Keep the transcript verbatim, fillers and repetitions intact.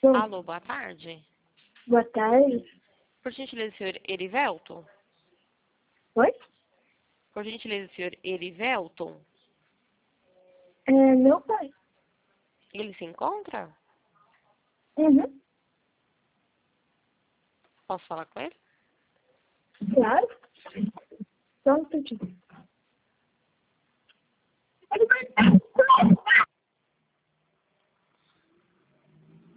Bom, Alô, boa tarde. boa tarde. Por gentileza, senhor Erivelton? Oi? Por gentileza, senhor Erivelton? É meu pai. Ele se encontra? Uhum. Posso falar com ele? Claro. Só um minutinho.